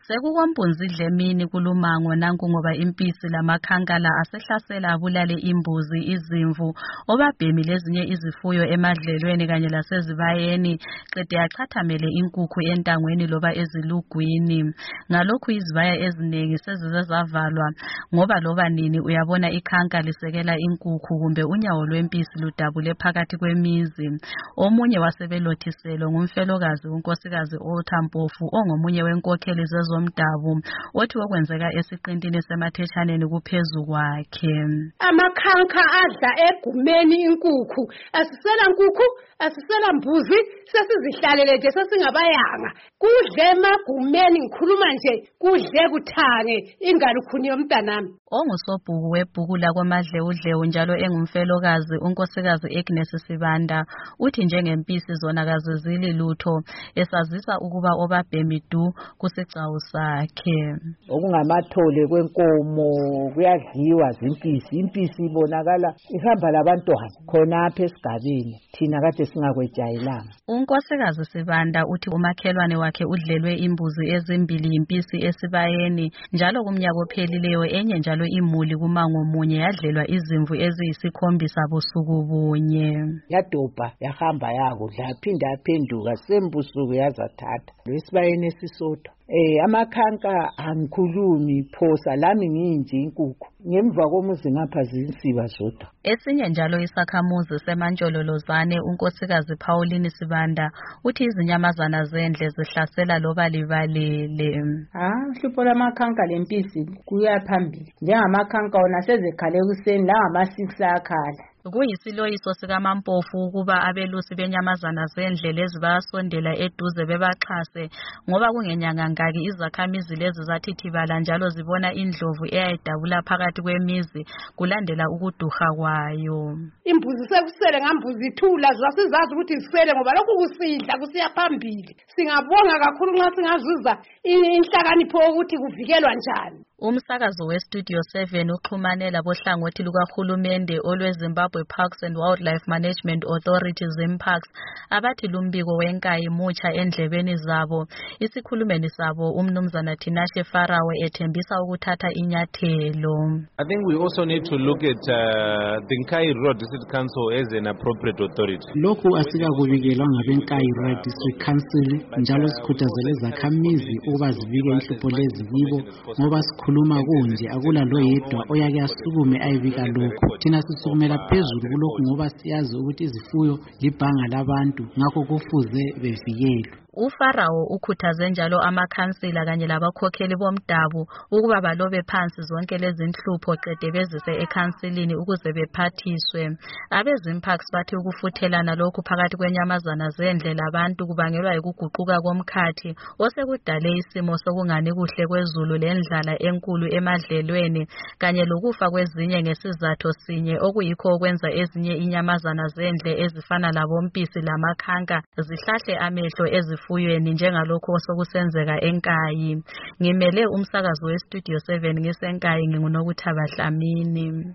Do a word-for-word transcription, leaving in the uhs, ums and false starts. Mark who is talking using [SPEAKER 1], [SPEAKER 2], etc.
[SPEAKER 1] Sekukwampunzi Dlemini kulumango nanku ngoba impisi lamakhankala asehlasela abulale imbuzi, izimvu, obabhemi lezinye izifuyo emadlelweni kanye lasezibayeni qede yachathamele inkukhu entangweni loba ezilugwini. Ngalokhu izibaya ezinengi sezize zavalwa ngoba loba nini uyabona ikhanka lisekela inkukhu kumbe unyawo lwempisi ludabule phakathi kwemizi. Omunye wasebelothiselwe ngumfelokazi unkosikazi Othampofu ongomunye wenkokheli zezo Mdabu othi okwenzeka esiqintini semathetshaneni kuphezu kwakhe.
[SPEAKER 2] Amakhanka adla egumeni inkukhu, asisela nkukhu, asisela mbuzi, sesizihlalele nje sesingabayanga. Kudle emagumeni ngikhuluma nje, kudle kuthange ingalukhuni yomntanami.
[SPEAKER 1] Ongusobhuku webhuku lakwaMadlewudlewu njalo engumfelokazi unkosikazi Agnes Sibanda uthi njengempisi zona kazizili lutho, esazisa ukuba obabhemi du kusigcawu sakhe.
[SPEAKER 3] Okungamathole kwenkomo kuyadliwa zimpisi. Impisi ibonakala ihamba labantwana khonapha esigabeni thina kade singakwejayelanga.
[SPEAKER 1] Unkosikazi Sibanda uthi umakhelwane wakhe udlelwe imbuzi ezimbili impisi esibayeni njalo kumnyaka ophelileyo enye njalo imuli kumango munye yadlelwa izimvu eziyisikhombisa busuku bunye.
[SPEAKER 3] Yadobha yahamba yakudla yaphinda yaphenduka sembusuku yazathatha lesibayeni esisodwa. Eh amakhanka angikhulumi phosa lami nginje inkukhu ngemva komuzi ngapha zinsiba zodwa.
[SPEAKER 1] Esinye njalo isakhamuzi semantshololozane unkosikazi Pauline Sibanda uthi izinyamazana zendle zihlasela loba libalele.
[SPEAKER 4] Ah hlupho lamakhanka lempisi kuya phambili. Njengamakhanka wona sezekhale kuseni la ngama six akhala.
[SPEAKER 1] Kuyisiloyiso sikaMampofu ukuba abelusi benyamazana zendle lezi bayasondela eduze bebaxhase ngoba kungenyanga ngaki izakhamizi lezi zathithibala njalo zibona indlovu eyayidabula phakathi kwemizi kulandela ukuduha kwayo.
[SPEAKER 2] Imbuzi sekusele ngambuzi ithula zasizazi ukuthi zisele ngoba lokhu kusidla kusiya phambili. Singabonga kakhulu nxa singazuza inhlakanipho ukuthi kuvikelwa njani.
[SPEAKER 1] Umsakazo weStudio seven uxhumane labohlangothi lukahulumende olweZimbabwe Parks and Wildlife Management Authority Zimparks abathi lumbiko wenkayi mutsha endlebeni zabo. Isikhulumeni sabo umnumzana Tinashe Farawe ethembisa ukuthatha inyathelo.
[SPEAKER 5] I think we also need to look at uh, the Nkai Road District Council as an appropriate authority.
[SPEAKER 6] Lokhu asikakubikelwa ngabeNkai Road District Council njalo sikhuthazele izakhamizi ukuba zibike inhlupho lezi kibo ngoba khuluma kunje akula loyedwa oyake asukume ayibika lokho. Thina sisukumela phezulu kulokhu ngoba siyazi ukuthi izifuyo libhanga labantu ngakho kufuze bevikelwe.
[SPEAKER 1] UFarawo ukhuthaze njalo amakhansila kanye labakhokheli bomdabu ukuba balobe phansi zonke lezi inhlupho qede bezise ekhansilini ukuze bephathiswe. Abezimparks bathi ukufuthelana lokhu phakathi kwenyamazana zendle labantu kubangelwa yikuguquka komkhathi osekudale isimo sokungani kuhle kwezulu lendlala enkulu emadlelweni kanye lokufa kwezinye ngesizatho sinye okuyikho okwenza ezinye inyamazana zendle ezifana labompisi lamakhanka zihlahle amehlo ezifuyweni njengalokho osokusenzeka eNkayi. Ngimele umsakazo weStudio seven ngiseNkayi nginguNokuthaba Dlamini.